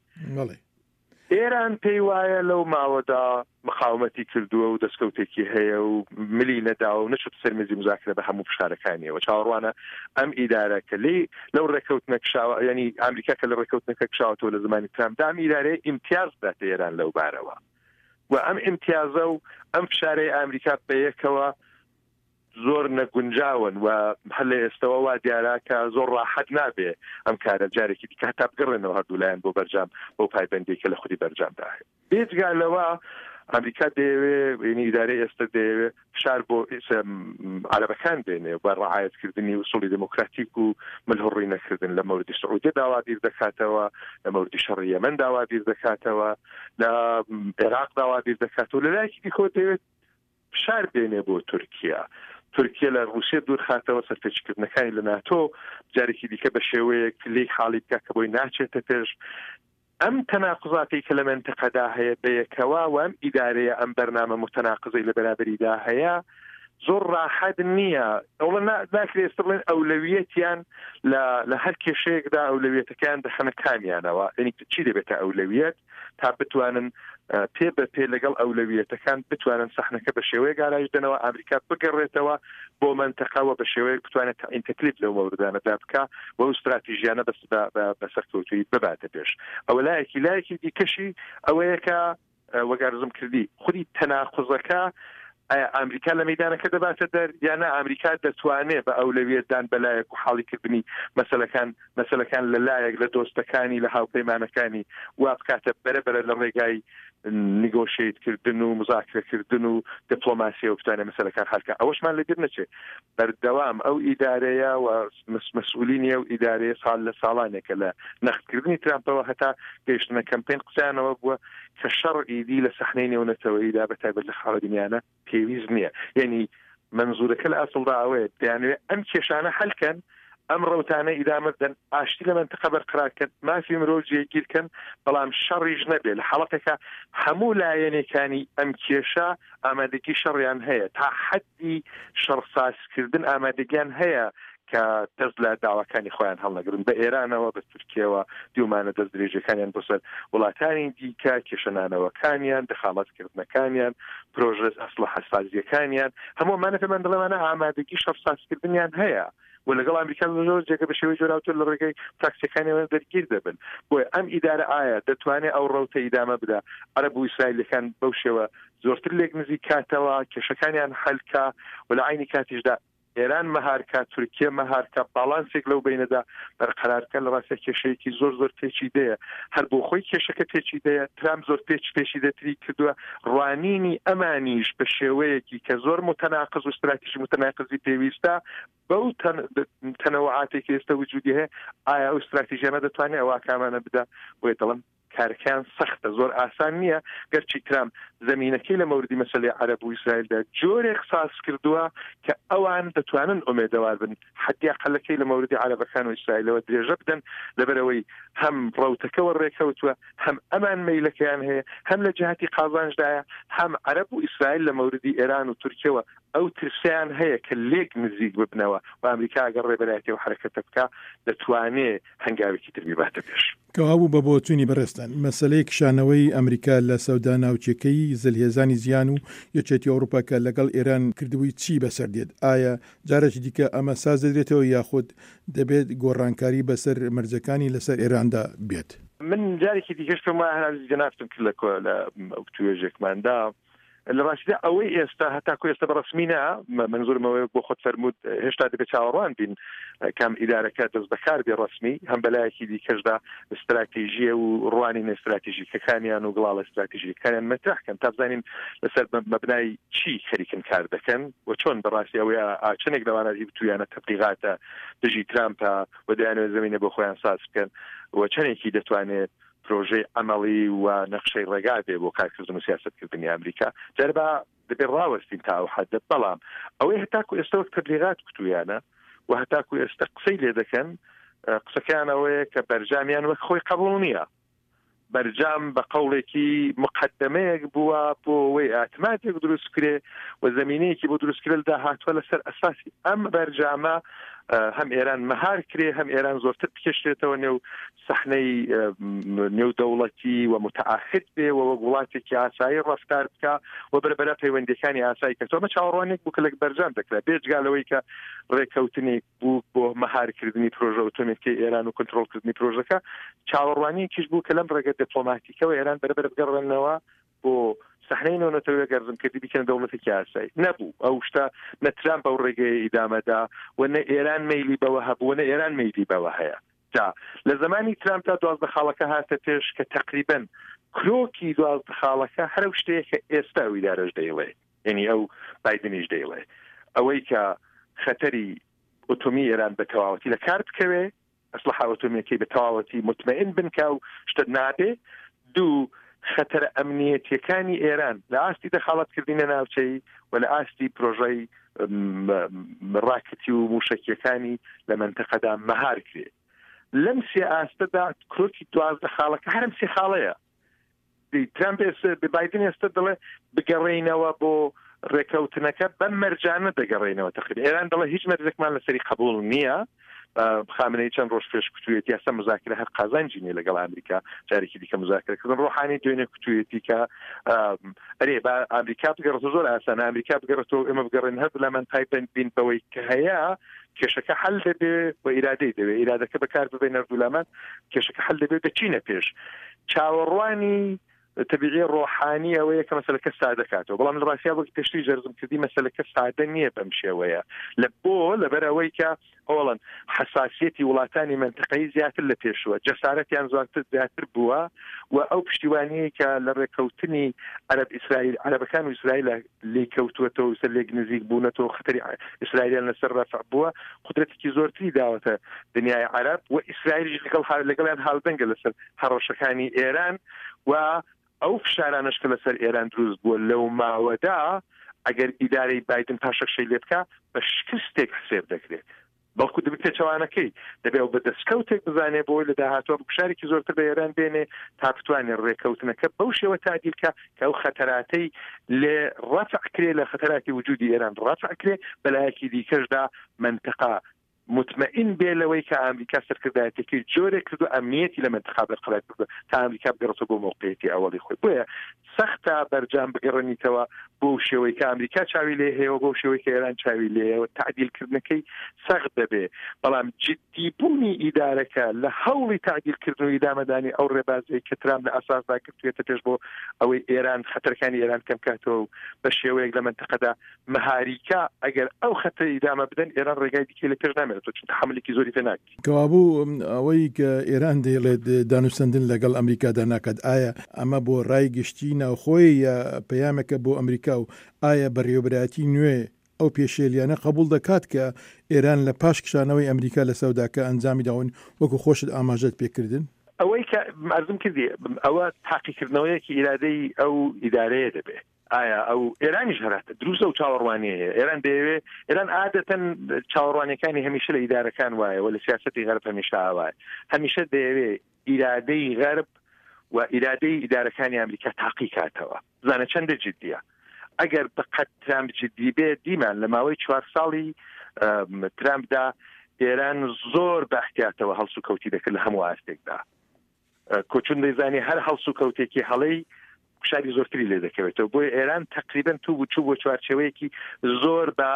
[SPEAKER 4] ئێران پێی وایە لەو ماوەدا مقاومەتی کردووە و دەستکەوتێکی هەیە و ملی نەداوە و نەچوت سەرمێزی مزاکرە بە هەموو پشارەکانیەوە. چاوەڕوانە ئەم ئیدارە کە لێ لەو ڕێکەوتنە کشاوە، ینی ئەمریکا کە لە ڕێکەوتنەکە کشاوەتەوە لە زمانی ترامپدا ئەم ئیدارەیە ئیمتیاز داتە ئێران لەو بارەوە و ئەم ئیمتیازە و ئەم پشارەی ئەمریکا بەیەکەوە زۆر نەگونجاون و هەر لە ئێستەوە وا دیارە کە زۆر ڕاحەت نابێ ئەم کارە جارێکی دیکە هەتا بگەڕێنەوە هەردوولایەن بۆ بەرجام بۆ پایبەندی کە لە خودی بەرجامدا هەیە. بێجگا لەوە ئەمریکا دەیەوێت ئیدارەی ئێستا دەیەوێت فشار بۆ عەرەبەکان بێنێ بە ڕعایەتکردنی وسوڵی دموکراتیک و ملهوڕی نەکردن لە مەوردی سعودی داوابیر دەکاتەوە، لە مەوردی شەڕی یەمەن داوابیر دەکاتەوە، لە عێراق داوابیر دەکاتەوە. لەلایەکی دیکەوە دەیەوێت فشار بێنێ بۆ تورکیا. تورکیا لە رووسیا دوور خاتەوە سەرپێچکردنەکانی لە ناتۆ جارێکی دیکە بە شێوەیەک لێی حاڵی بکە کە بۆی ناچێتە پێش. ئەم تەناقزاتی کە لە منتەقەدا هەیە بەیەکەوە و ئەم ئیدارەیە ئەم بەرنامە متەناقزەی لە بەرابەریدا هەیە زۆر ڕاحەت نییە. ئەوڵە ناکرێت بڵێن ئەولەویەتیان لە هەر کێشەیەکدا ئەولەویەتەکان دەخەنەکانیانەوە، یعنی چی دەبێتە ئەولەویەت تا بتوانن پێ بە پێ لەگەڵ ئەولەویەتەکان بتوانن سەحنەکە بە شێوەیە گاراژدنەوە ئەمریکا بگەڕێتەوە بۆ منتەقەوە بە شێوەیە بتوانێت تەعیین تەکلیف لەو مەوردانەدا بکە و ئەو استراتیژیانە بەسەرکەوتووی بباتە پێش. ئەوە لایەکی لایەکی دیکەشی ئەوەیە کە وەگارزم کردی خودی تەناقزەکە ئەمریکا لە مەیدانەکە دەباتە دەر یانە ئەمریکا دەتوانێت بە ئەولەویەتدان بەلایەک و حاڵیکردنی مەسەلەکان مەسەلەکان لەلایەک لە دۆستەکانی لە هاوپەیمانەکانی وا بکاتە بەرەبەرە لە ڕێگای نیگۆشیتکردن و مزاکرەکردن و دیپلۆماسی و بتوانێت مەسەلەکان حەلکە. ئەوەشمان لەبیر نەچێت بەردەوام ئەو ئیدارەیە و مەسئولینیە و ئیدارەیە ساڵ لە ساڵانێکە لە نەختکردنی ترامپەوە هەتا گەیشتنە کەمپین قسەیانەوە بووە کە شەڕ ئیدی لە سەحنەی نێونەتەوەییدا بەتایبەت لە خاڵە دنیاە پێویست نییە. یعنی منزورەکە لە ئەسڵدا ئەوەیە دەیانوێت ئەم کێشانە حەلکەن، ئەم ڕەوتانە ئیدامە بدەن، ئاشتی لە منتەقە بەرقرارکەن، مافی مرۆڤ جێگیرکەن، بەڵام شەڕیش نەبێت. لە حاڵەتێکە هەموو لایەنێکانی ئەم کێشە ئامادەگی شەڕیان هەیە، تا حەدی شەڕسازکردن ئامادەگیان هەیە کە دەست لە داواکانی خۆیان هەڵنەگرن بە ئێرانەوە بە تورکیەوە دیومانە دەست درێژەکانیان بۆسەر وڵاتانی دیکە کێشەنانەوەکانیان دەخالەتکردنەکانیان پرۆژە ئەسلحە سازیەکانیان هەموومانە پێمان دەڵێمانە ئامادەگی شەڕسازکردنیان هەیە و لەگەڵ ئەمریکا زۆر جێگە بە شێوەی جۆراوتر لە ڕێگەی تاکسیەکانیەوە دەرگیر دەبن. بۆیە ئەم ئیدارە ئایا دەتوانێت ئەو ڕەوتە ئیدامە بدا عەرەب و ئیسرائیلەکان بەو شێوە زۆرتر لێک نزیک کاتەوە کێشەکانیان حەلکا و لە عینی کاتیشدا ئێران مەهارکە تورکیە مەهارکە باڵانسێک لەو بینەدا بەرقەرارکە لە ڕاستە کێشەیەکی زۆر زۆر تێکی دەیە. هەر بۆ خۆی کێشەکە تێکی دەیە ترامپ زۆر پێچ پێشی دەتری کردووە ڕوانینی ئەمانیش بە شێوەیەکی کە زۆر متەناقض و استراتیژی متەناقضی پێویستە بەو تەنەوعاتێکی ئێستا وجودی هەیە ئایا ئەو استراتیژیانە دەتوانێت ئەوە کامانە بدا. بۆیە دەڵم کارەکان سەختە زۆر ئاسان نییە، گەرچی ترامپ زمینەکەی لە مەوردی مەسەلەی عەرەب و ئیسرائیلدا جۆرێک ساز کردووە کە ئەوان دەتوانن ئومێدەوار بن حەدی ئەقەلەکەی لە مەوردی عەرەبەکان و ئیسرائیلەوە درێژە بدەن لەبەرەوەی هەم ڕەوتەکەەوە ڕێکەوتووە هەم ئەمان مەیلەکەیان هەیە هەم لە جهاتی قازانجدایە هەم عەرەب و ئیسرائیل لە مەوردی ئێران و تورکیەوە ئەو ترسیان هەیە کە لێک نزیک ببنەوە و ئەمریکا ئەگەر ڕێبەرایەتی و حرەکەتە بکە دەتوانێت هەنگاوێکی تر بباتە پێش.
[SPEAKER 3] کەوابوو بە بۆچوونی بەڕێستان مەسەلەی کشانەوەی ئەمریکا لە سەودا ناوچەکەی زلهێزانی زیان و یەکێتی ئەوروپاکە لەگەڵ ئێران کردبووی چی بەسەر دێت؟ ئایا جارێکی دیکە ئەمە ساز دەدرێتەوە یاخود دەبێت گۆڕانکاری بەسەر مەرجەکانی لەسەر ئێراندا بێت؟
[SPEAKER 4] من جارێکی دیکەش پێم وایە هەناوی جەنابتم کرد لە توێژێکماندا لە ڕاستیدا ئەوەی ئێستا هەتاکو ئێستا بەڕسمینە منزورمەوەی بۆ خۆت فەرمووت هێشتا دەبێت چاوەڕوان بین کام ئیدارەکە دەست بەکار بێ ڕسمی هەم بەلایەکی دیکەشدا استراتیژیە و ڕوانین استراتیژیکەکانیان و گڵاڵ استراتیژیەکانیان مەترحکەن تا بزانین لەسەر مەبنای چی خەریکن کار دەکەن و چۆن بەڕاستی ئەوەیە چنێک لەوانە بتویانە تەبلیغاتە دژی ترامپە و دەیانەوێت زمینە بۆ خۆیان ساز بکەن و چەندێکی دەتوانێت پرۆژەی عملی و نەخشەی ڕێگا بێ بۆ کارکردن و سیاسەتکردنی ئەمریکا جەربا دەبێت ڕاوەستین تا ئەو حەدە. بەڵام ئەوەی هەتاکو ئێستا وەک تەبلیغات کتویانە و هەتاکو ئێستا قسەی لێ دەکەن قسەکان ئەوەیە کە بەرجامیان وەک خۆی قبول نییە، بەرجام بە قەوڵێکی مقدمەیەک بووە بۆ ئەوەی ئاتماتێک دروست کرێ و زمینەیەکی بۆ دروستکردندا هاتووە لەسەر ئەساسی ئەم بەرجامە هەم ئێران مەهار کرێ هەم ئێران زۆرتر بکێشێتەوە نێو سەحنەی نێودەوڵەتی و متعاهد بێ و وەک وڵاتێکی ئاسایی ڕەفتار بکە و بەرەبەرە پەیوەندیەکانی ئاسایی کردەوە. مە چاوەڕوانێک بوو کە لە بەرجام دەکرا بێجگالەوەی کە ڕێکەوتنێک بوو بۆ مەهارکردنی پرۆژە ئۆتۆماتیکەی ئێران و کنترۆڵکردنی پرۆژەکە چاوەڕوانیەکیش بوو کە لەم ڕێگە دیپلۆماتیکەوە ئێران بەرەبەر بگەڕێنەوە بۆ سەحنەی نەوەتەوەی گەرزم کردی بکەن دەوڵەتێکی ئاسایی نەبوو. ئەو شتە نە ترامپ ئەو ڕێگەی ئیدامەدا و نە ئێران مەیلی بەوە هەبوو نە ئێران مەیلی بەوە هەیە. جا لە زمانی ترامپدا دوازدە خاڵەکە هاتە پێش کە تقریبەن کرۆکی دوازدە خاڵەکە هەر شتەیە کە ئێستا ئەو ئیدارەش دەیڵێ، یعنی ئەو بایدنیش دەیڵێ، ئەوەی کە خەتەری ئۆتۆمی ئێران بە تەواوەتی لە کار بکەوێ، ئەسلحە ئۆتۆمیەکەی بە تەواوەتی مطمئن بنکە و شتە نابێ. دوو خەتەر ئەمنیەتیەکانی ئێران لە ئاستی دەخاڵەتکردنە ناوچەی و لە ئاستی پرۆژەی ڕاکتی و موشکیەکانی لە منتەقەدا مەهار کرێ. لەم سێ ئاستەدا کرۆکی دوازدە خاڵەکە هەرم سێ خاڵەیە. ترامپ بایدن ئێستا دەڵێ بگەڕێینەوە بۆ ڕێکەوتنەکە بەم مەرجانە دەگەڕێنەوە تقریبا. ئێران دەڵێ هیچ مەرجێکمان لەسەری قبول نییە. خامنەی چەند ڕۆژ پێش کوتوێتی یاسا مزاکرە هەر قازانجی نیە لەگەڵ ئەمریکا، جارێکی دیکە مزاکرەکردن ڕۆحانی دوێنێ کوتوێتی کە ئەرێ بە ئەمریکا بگەڕێتەوە زۆر ئاسانە، ئەمریکا بگەڕێتەوە ئێمە بگەڕێن هەر لەمان پایبند بین بەوەی کە هەیە کێشەکە حل دەبێ بە ئیرادەی دەوێ ئیرادەکە بەکار ببێن نەردوولامان کێشەکە حل دەبێت دەچینە پێش. چاوەڕوانی تەبیعی ڕۆحانی ئەوەیە کە مەسەلەکە سادەکاتەوە، بەڵام لە ڕاستیا وەک پێشتری جەرزم کردی مەسەلەکە سادە نییە بەم شێوەیە. لە بۆ لەبەر ئەوەی کە ئەوڵەن حساسیەتی وڵاتانی منتقەی زیاتر لە پێشوە، جەسارەتیان زیاتر زیاتر بووە و ئەو پشتیوانیە کە لە ڕێکەوتنی عەرەب ئیسرائیل عەرەبەکان و ئیسرائیل لێ کەوتووەتەوە سەر لێک نزیک بوونەتەوە خەتەری ئیسرائیلیان لەسەر ڕەفع بووە، قودرەتێکی زۆرتری داوەتە دنیای عەرەب و ئیسرائیلیش لەگەڵ لەگەڵیان هاڵدەنگە لەسەر هەڕەشەکانی ئێران و ئەو فشارانش کە لەسەر ئێران دروست بووە لەو ماوەدا ئەگەر ئیدارەی بایدن پاشەکشەی لێ بکە بە شکستێک حسێب دەکرێت، بەڵکو دەبێت چاوانەکەی دەبێت و بە دەستکەوتێک بزانێ بۆی لە داهاتوە بکشارێکی زۆرتر بە ئێران بێنێ تا بتوانێت ڕێکەوتنەکە بەو شێوە تعدیل کە کە ئەو خەتەراتەی لێ ڕەفع کرێ لە خەتەراتی وجودی ئێران ڕەفع کرێ بەلایەکی دیکەشدا منتقە مطمئن بێ لەوەی کە ئەمریکا سەرکردایەتێکی جۆرێک کردو ئەمنیەتی لە منتقا بەرقەرار کردو تا ئەمریکا بگەڕێتەوە بۆ موقعیەتی ئەوڵی خۆی. بۆیە سەختە بەرجام بگەڕێنیتەوە بۆ شێوەی کە ئەمریکا چاوی لێ هەیە و بۆ شێوەی کە ئێران چاوی لێەوە تعدیلکردنەکەی سەخت دەبێ، بەڵام جددیبوونی ئیدارەکە لە هەوڵی تعدیلکردن و ئیدامەدانی ئەو ڕێبازەی کە ترامپ لە ئاساسدا کردوێتە پێش بۆ ئەوەی ئێران خەتەرەکانی ئێران کەم کاتەوە بە شێوەیەک لە منتقەدا مەهاریکا ئەگەر ئەو خەتەر ئیدامە بدەن ئێران ڕێگای دیکەی لە پێش نامێنێتەوە چونکە حملێکی زۆری پێ ناکرێت.
[SPEAKER 3] کەوابوو ئەوەی کە ئێران دەیڵێت دانووسەندن لەگەڵ ئەمریکادا ناکات، ئایا ئەمە بۆ ڕای گشتی ناوخۆی یا پەیامێکە بۆ ئەمریکا و ئایا بەڕێوەبەرایەتی نوێ ئەو پێشێلیانە قبول دەکات کە ئێران لە پاش کشانەوەی ئەمریکا لە سەوداکە ئەنجامی داون وەکو خۆشت ئاماژەت پێکردن؟
[SPEAKER 4] ئەوەی کە ئەرزم کردی ئەوە تاقیکردنەوەیەکی ئیرادەی ئەو ئیدارەیە دەبێت. ئایا ئەو ئێرانیش هەراتە دروستە و چاوەڕوانیەیە ئێران دەیەوێت ئێران عادەتەن چاوەڕوانیەکانی هەمیشە لە ئیدارەکان وایە و لە سیاسەتی غەرب هەمیشە ئاوایە، هەمیشە دەیەوێت ئیرادەی غەرب و ئیرادەی ئیدارەکانی ئەمریکا تاقی کاتەوە. بزانە چەندە جددیە. ئەگەر بەقەت ترامپ جددی بێت دیمان لە ماوەی چوار ساڵی ترامپدا ئێران زۆر بە احتیاتەوە هەڵس و کەوتی دەکرد لە هەموو ئاستێکدا. کۆچون دەیزانی هەر هەڵس و کەوتێکی هەڵەی شاری زۆرتری لێ دەکەوێتەوە، بۆی ئێران تقریبا تو بچوو بۆ چوارچێوەیەکی زۆر بە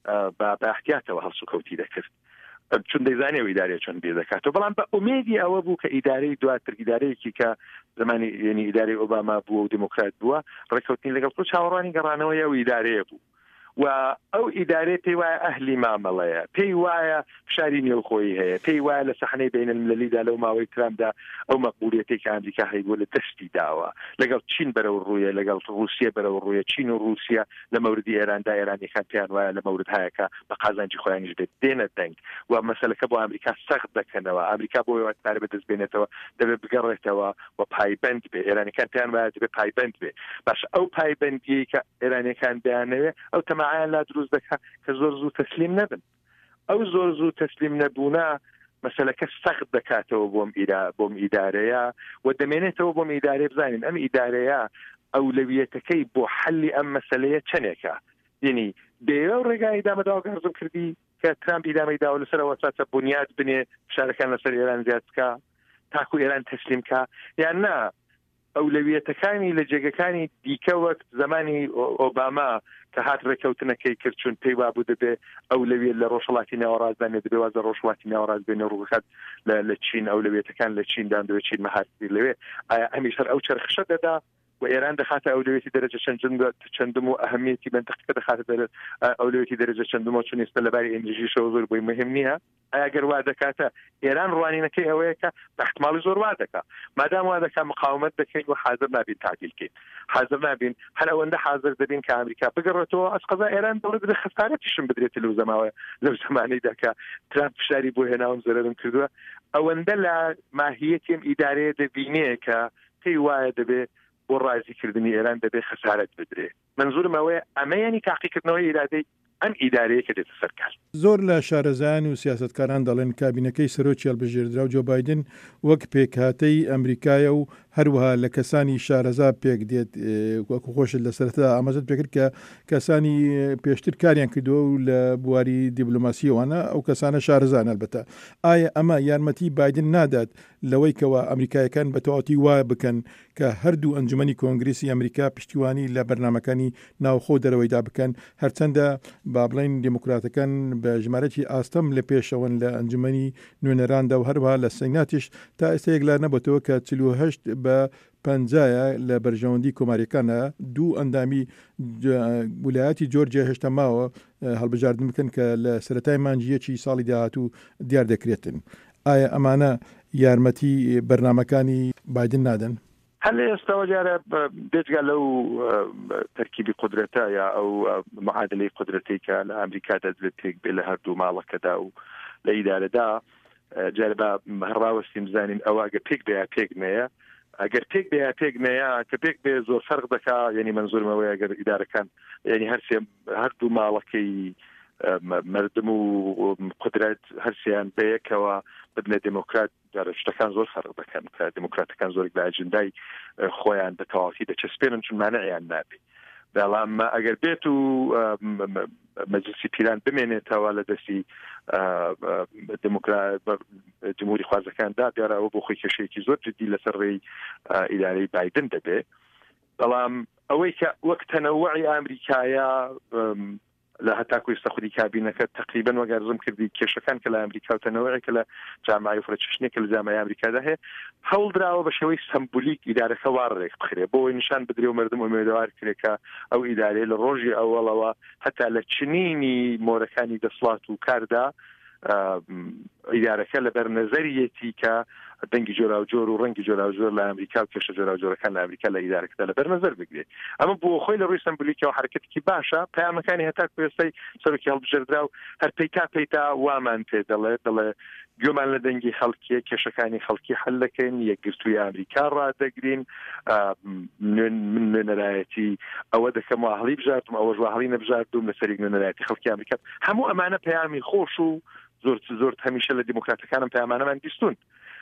[SPEAKER 4] بە احتیاتەوە هەڵس و کەوتی دەکرد چون دەیزانێ و ئیدارەیە چۆن بێ دەکاتەوە. بەڵام بە ئومێدی ئەوە بوو کە ئیدارەی دواتر ئیدارەیەکی کە زمانی یعنی ئیدارەی ئۆباما بووە و دموکرات بووە ڕێکەوتنی لەگەڵ خۆ چاوەڕوانی گەڕانەوەی ئەو ئیدارەیە بوو و ئەو ئیدارەیە پێی وایە ئەهلی مامەڵەیە، پێی وایە فشاری نێوخۆیی هەیە، پێی وایە لە سەحنەی بینالملەلیدا لەو ماوەی ترامپدا ئەو مەقبولیەتێک کە ئەمریکا هەیبووە لە دەستی داوە لەگەڵ چین بەرەو ڕوویە، لەگەڵ رووسیا بەرەو ڕوویە، چین و رووسیا لە مەوردی ئێراندا ئێرانیەکان پێیان وایە لە مەورد هەیەکە بە قازانجی خۆیانیش بێت دێنە دەنگ و مەسەلەکە بۆ ئەمریکا سەخت دەکەنەوە. ئەمریکا بۆ وەکتارە بەدەست بێنێتەوە دەبێت بگەڕێتەوە و پایبند بێ، ئێرانیەکان پێیان وایە دەبێت پایبند بێ. باش ئەو پایبندی کە ئێرانیەکان بەیانەوێ ئەو تەماعیان لا دروست دەکات کە زۆر زوو تەسلیم نەبن. ئەو زۆر زوو تەسلیم نەبوونە مەسەلەکە سەخت دەکاتەوە بۆم بۆم ئیدارەیە و دەمێنێتەوە بۆم ئیدارەیە بزانین ئەم ئیدارەیە ئەولەویەتەکەی بۆ حەلی ئەم مەسەلەیە چەندێکە. یعنی دەیەوە ڕێگای ئیدامەداوە گەڕزم کردی کە ترامپ ئیدامەی داوە لەسەرەوە چاچە بنیاد بنێ فشارەکان لەسەر ئێران زیاد بکە تاکو ئێران تەسلیم کە، یان نا ئەولەویەتەکانی لە جێگەکانی دیکە وەک زمانی ئۆباما کە هات ڕێکەوتنەکەی کرد چون پێی وابوو دەبێ ئەولەویەت لە ڕۆژهەڵاتی ناوەڕاستدانێ دەبێ وازە ڕۆژهەڵاتی ناوەڕاست بێنە ڕووخات لە چین ئەولەویەتەکان لە چیندان دەوێت چین مەهارتی لەوێ ئایا ئەمیش هەر ئەو چرخشە دەدا و ئێران دەخاتە ئەولەویەتی دەرەجە چەندم و ئەهەمیەتی منتەقەکە دەخاتە ئەولەویەتی دەرەجە چەندم و چون ئێستا لەباری ئەنرژیشەوە زۆر بۆی مهم نییە. ئایا گەر وا دەکاتە ئێران ڕوانینەکەی ئەوەیە کە بە احتماڵی زۆر وا دەکات مادام وا دەکات مقاومەت دەکەین و حاضر نابین تعدیلکەین، حاضر نابین هەر ئەوەندە حاضر دەبین کە ئەمریکا بگەڕێتەوە ئەسقەزا ئێران دەڵێت بدە خەسارەتیشم بدرێت لەو زەماوە لەو زمانەیدا کە ترامپ فشاری بۆ هێناوم زەرەرم کردووە. ئەوەندە لە ماهیەتیم ئیدارەیە دەبینێ کە پێی وایە دەبێت بۆ ڕازیکردنی ئێران دەبێت خەسارەت بدرێ. منزورم ئەوەیە ئەمە یعنی تاقیکردنەوەی ئیرادەی ئەم ئیدارەیە کە دێتە سەرکار.
[SPEAKER 3] زۆر لە شارەزایان و سیاسەتکاران دەڵێن کابینەکەی سەرۆکی هەڵبژێردرا و جۆ بایدن وەک پێکهاتەی ئەمریکایە و هەروەها لە کەسانی شارەزا پێک دێت وەکو خۆشت لە سەرەتا ئاماژەت پێکرد کە کەسانی پێشتر کاریان کردووە و لە بواری دیبلۆماسیەوانە ئەو کەسانە شارەزان البەتە. ئایا ئەمە یارمەتی بایدن نادات لەوەی کەوە ئەمریکایەکان بە تەواوەتی وایە بکەن کە هەردوو ئەنجومەنی کۆنگرێسی ئەمریکا پشتیوانی لە بەرنامەکانی ناوخۆ دەرەوەیدا بکەن، هەرچەندە با بڵین دموکراتەکان بە ژمارەتی ئاستەم لە پێشەوەن لە ئەنجومەنی نوێنەراندا و هەروەها لە سەیناتیش تا ئێستا یەکلا نەبێتەوە کە چل و هەشت بە پەنجایە لە بەرژەوەندی کۆماریەکانە دوو ئەندامی ویلایەتی جۆرجیا هێشتا ماوە هەڵبژاردن بکەن کە لە سەرەتای مانجیەکی ساڵی داهاتوو دیار دەکرێتن. ئایا ئەمانە یارمەتی بەرنامەکانی بایدن نادەن؟
[SPEAKER 4] هەل ئێستاوە جارە بێجگا لەو تەرکیبی قودرەتە یا ئەو معادلەی قودرەتی کە لە ئەمریکا دەدرێت پێک بێ لە هەردوو ماڵەکەدا و لە ئیدارەدا جارە بە هەڕاوەستیم بزانین ئەوە ئەگەر پێک بێ پێک نەیە ئەگەر پێک بێ پێک نەیە کە پێک بێ زۆر فەرق دەکا، یعنی منزورمەوەی ئەگەر ئیدارەکان یعنی هەرسێ هەردوو ماڵەکەی مردم و قدرت هەرسیان بەیەکەوە ببنە دموکرات شتەکان زۆر فەرق دەکەن کە دموکراتەکان زۆر لە ئەجندای خۆیان بە تەواوی دەچەسپێنن چون مانعیان نابێ. بەڵام ئەگەر بێت و مەجلیسی پیران بمێنێتەوە لە دەستی جمهوری خوازەکاندا دیارەوە بۆ خۆی کێشەیەکی زۆر جدی لەسەر ڕێی ئیدارەی بایدن دەبێ. بەڵام ئەوەی کە وەک تەنەوعی ئەمریکایە لە هەتاکوی سەخودی کابینەکە تقریبا وەگەرزم کردی کێشەکان کە لە ئەمریکا و تەنەوەی کە لە جامعی فرەچشنێک کە لە جامعی ئەمریکادا هەیە هەوڵدراوە بە شێوەی سمبولیک ئیدارەکە وارڕێک بخرێ بۆ نیشان بدرێ و مردم ئومێدەوار کرێکە ئەو ئیدارەیە لە ڕۆژی ئەوڵەوە هەتا لە چنینی مۆرەکانی دەسڵات و کاردا ئیدارەکە لە بەرنەزەریەتی کە دەنگی جۆرا و جۆر و ڕەنگی جۆرا و جۆر لە ئەمریکا و کێشە جۆرا و جۆرەکان لە ئەمریکا لە ئیدارەکەدا لە بەرنەزەر بگرێت. ئەمە بۆ خۆی لە ڕووی سمبولیکەوە حرکەتێکی باشە پەیامەکانی هەتا کوێستەی سەرۆکی هەڵبژێردرا و هەر پەیتا پەیتا وامان پێ دەڵێت دەڵێ گوێمان لە دەنگی خەڵکیە کێشەکانی خەڵکی حل دەکەین، یەکگرتووی ئەمریکا ڕادەگرین، من نوێنەرایەتی ئەوە دەکەم و هەڵی بژاردم ئەوەش هەڵی نەبژاردوم لەسەری نوێنەرایەتی خەڵکی ئەمریکا. هەموو ئەمانە پەیامی خۆش و زۆر زۆر هەمیشە لە دیموکراتەکانم پەیامانەمان بیستون.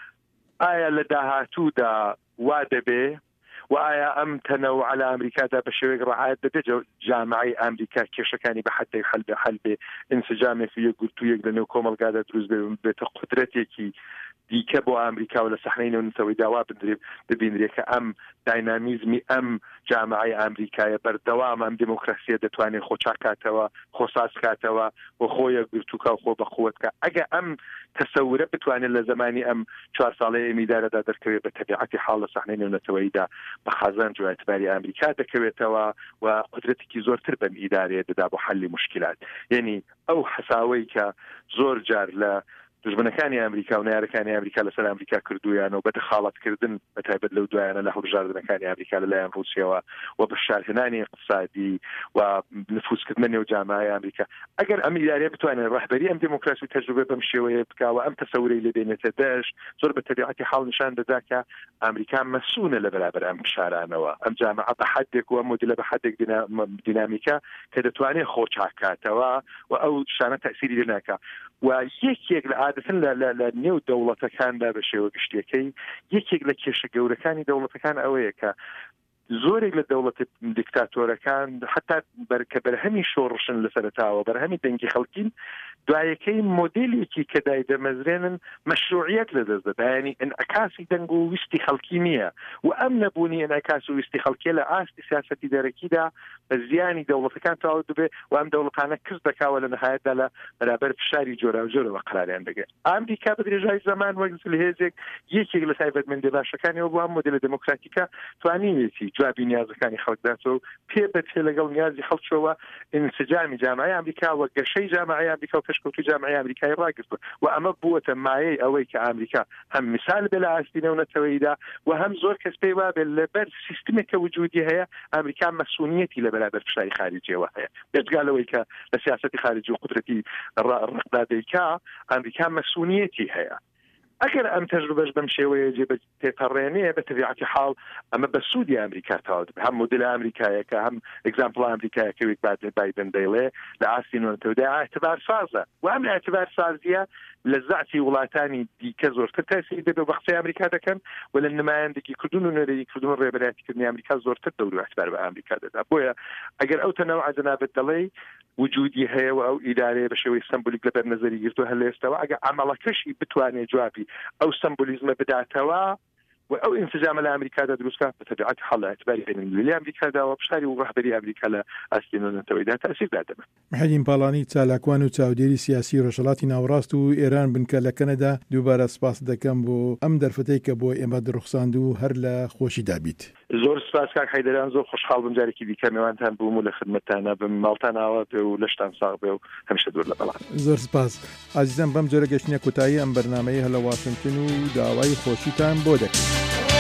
[SPEAKER 4] ئایا لە داهاتوودا وا دەبێ و ئایا ئەم تەنەوع لە ئەمریکادا بە شێوەیەک ڕعایەت دەبێت جامعی ئەمریکا کێشەکانی بە حەدەی حەل بێ حەل بێ ئینسجامێک و یەکگرتوویەک لەنێو کۆمەڵگادا دروست بێتە قودرەتێکی دیکە بۆ ئەمریکا و لە سەحنەی نەوەنەوەی داوا ببینرێت کە ئەم داینامیزمی ئەم جامعی ئەمریکایە بەردەوام ئەم دموکراسیە دەتوانێت خۆچاکاتەوە خۆساز کاتەوە و خۆ یەکگرتووکە و خۆ بەخۆوەتکە. ئەگە ئەم تەسەورە بتوانێت لە زمانی ئەم چوار ساڵەیە ئەمیدارەدا دەرکەوێت بە تەبیعەتی حاڵ لە سەحنەی نەوەنەوەیدا بە خازان جوایتباری ئەمریکا دەکەوێتەوە و قدرەتێکی زۆرتر بەم ئیدارەیە دەدا بۆ حەلی مشکلات. یعنی ئەو حساوەی کە زۆر جار لە دژمنەکانی ئەمریکا و نارەکانی ئەمریکا لەسەر ئەمریکا کردویان و بە دەخاڵەتکردن بەتایبەت لەو دوایانە لە هەڵبژاردنەکانی ئەمریکا لەلایەن رووسیەوە و بە شارهێنانی اقتصادی و نفوذکردنە نێو جامعەی ئەمریکا ئەگەر ئەم ئیدارەیە بتوانێت ڕەهبەری ئەم دموکراسی تەجروبە بەم شێوەیە بکاوە ئەم تەسەورەی لێ دێنێتە دەشت زۆر بە تەبیعەتی حاڵ نیشان دەدا کە ئەمریکا مەسوونە لە بەرابەر ئەم شارانەوە ئەم جامعە بە حەدێک و ئەم مۆدیلە بە حەدێک دینامیکا کە دەتوانێت خۆچاکاتەوە و ئەو شانە تەسیری لێ ناکات. و یەکێک لە عادەتەن لە نێو دەوڵەتەکاندا بە شێوە گشتیەکەی یەکێک لە کێشە گەورەکانی دەوڵەتەکان ئەوەیە کە زۆرێک لە دەوڵەت دیکتاتۆرەکان حتا بەرکە بەرهەمی شۆڕشن لە سەرتاوە بەرهەمی دەنگی خەڵکین دوایەکەی مۆدیلێکی کە دای دەمەزرێنن مەشروعیەت لەدەست دەدا، ینی ئەنعکاسی دەنگ و ویستی خەڵکی نییە و ئەم نەبوونی ئەنعکاس و ویستی خەڵکیە لە ئاستی سیاسەتی دەرەکیدا بە زیانی دەوڵەتەکان تەواو دەبێ و ئەم دەوڵەتانە کەس دەکاوە لە نەهایەتدا لە بەرابەر فشاری جۆرا و جۆرەوە قراریان دەگرێت. ئەمریکا بە درێژای زەمان وەک هێزێک یەکێک لە تایبەتمەندی باشەکانیەوە بۆ ئەم مۆدیلە دموکراتیکە توانێتی جوابی نیازەکانی خەڵکداتەوە پێ بەپێ لەگەڵ نیازی خەڵکەوە ئینسجامی جامعەی ئەمریکا و گەشەی جامعەی ئەمریکا و پێشکەوتوی جامعەی ئەمریکای ڕاگرتووە و ئەمە بووەتە مایەی ئەوەی کە ئەمریکا هەم میسال بێ لە ئاستی نەوەنەتەوەییدا و هەم زۆر کەس پێی وابێت لەبەر سیستمێکە وجودی هەیە ئەمریکا مەسئولیەتی لە بەرابەر فشاری خارجیەوە هەیە بێجگالەوەی کە لە سیاسەتی خارجی و قدرەتی ڕقدادەیکا ئەمریکا مەسئولیەتی هەیە. ئەگەر ئەم تەجروبەش بەم شێوەیە جێ تێپەڕێنەیە بە تەبیعەتی حاڵ ئەمە بە سوودی ئەمریکا تاوت هەم مدل ئەمریکایەکە هەم ئێگزامپڵ ئەمریکایەکەوێک بایدن دەیڵێ لە ئاستینەوەتەوەدا ئاعتبار سازە و ئەم ئاعتبار سازیە لە زعتی وڵاتانی دیکە زۆرتر تاسی دەبێت بە قسەی ئەمریکا دەکەن و لە نمایەندگی کردن و نوێرەی کردن ڕێبەرایەتیکردنی ئەمریکا زۆرتر دەور و اعتبار بە ئەمریکا دەدا بۆیە ئەگەر ئەو تەنەوع جەنابەت دەڵێ وجودی هەیە و ئەو ئیدارەیە بە شێوەی سمبولیک لەبەر نەزەری گرتو هەر لە ئێستاوە ئەگەر عەمەڵەکەشی بتوانێت جوابی ئەو سمبولیزمە بداتەوە و ئەو انسجام لە ئەمریکادا دروستکە بە تەبیعەتی حاڵ ئەتباری بینڵی ئەمریکادا و بشاری و ڕەهبەری ئەمریکا لە ئاستینەوەتەوەیدا تەسیردا دەبێت.
[SPEAKER 3] محەدین پاڵانی چالاکوان و چاودێری سیاسی ڕۆژهەڵاتی ناوەڕاست و ئێران بنکە لە کەنەدا دووبارە سپاس دەکەم بۆ ئەم دەرفەتەی کە بۆ ئێمە دڕوخساند و هەر لە خۆشی دابیت.
[SPEAKER 4] زۆر سپاس کاک حەیدەران زۆر خۆشحاڵ بم جارێکی دیکە میوانتان بووم و لە خدمەتتانە بم ماڵتان ئاوا بێ و لەشتان ساغ بێ و هەمیشە دوور لە بەڵام.
[SPEAKER 3] زۆر سپاس عزیزان بەم جۆرە گەشتنە کۆتایی ئەم بەرنامەیە هەلە واشنگتن و داوای خۆشیتان بۆ دەکەم.